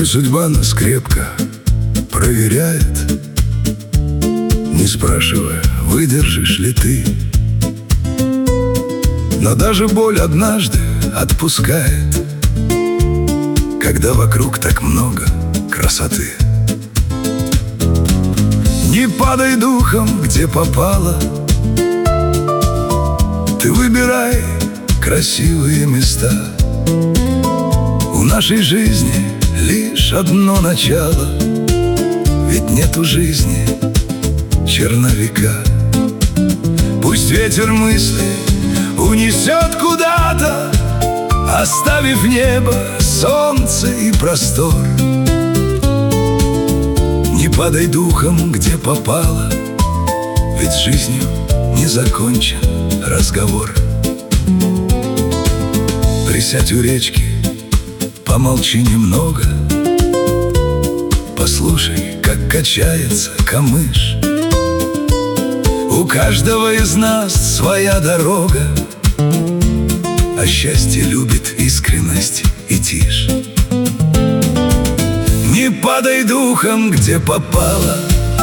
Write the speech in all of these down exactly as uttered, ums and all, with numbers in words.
Порой судьба нас крепко проверяет, не спрашивая, выдержишь ли ты. Но даже боль однажды отпускает, когда вокруг так много красоты. Не падай духом, где попало, ты выбирай красивые места. В нашей жизни лишь одно начало, ведь нету жизни черновика. Пусть ветер мысли унесет куда-то, оставив небо, солнце и простор. Не падай духом, где попало, ведь с жизнью не закончен разговор. Присядь у речки, помолчи немного, послушай, как качается камыш. У каждого из нас своя дорога, а счастье любит искренность и тишь. Не падай духом, где попало,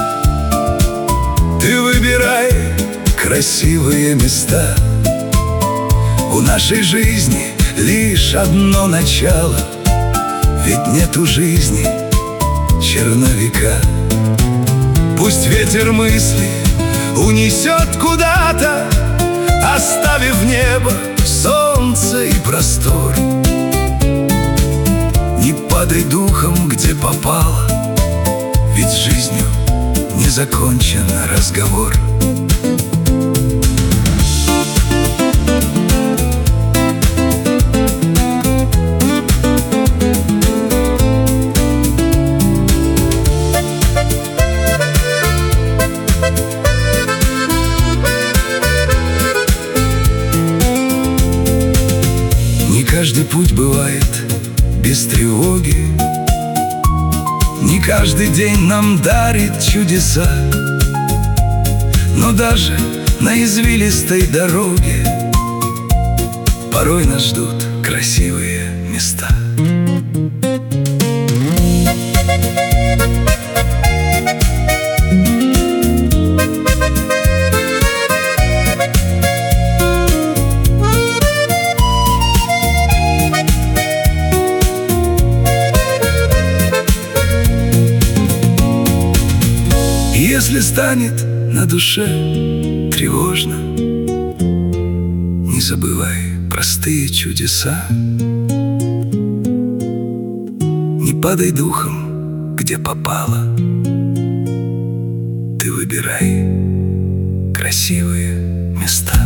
ты выбирай красивые места. У нашей жизни лишь одно начало, ведь нету жизни черновика. Пусть ветер мысли унесет куда-то, оставив небо, солнце и простор. Не падай духом, где попало, ведь с жизнью не закончен разговор. Не каждый путь бывает без тревоги, не каждый день нам дарит чудеса. Но даже на извилистой дороге порой нас ждут красивые места. Если станет на душе тревожно, не забывай простые чудеса. Не падай духом, где попало, ты выбирай красивые места.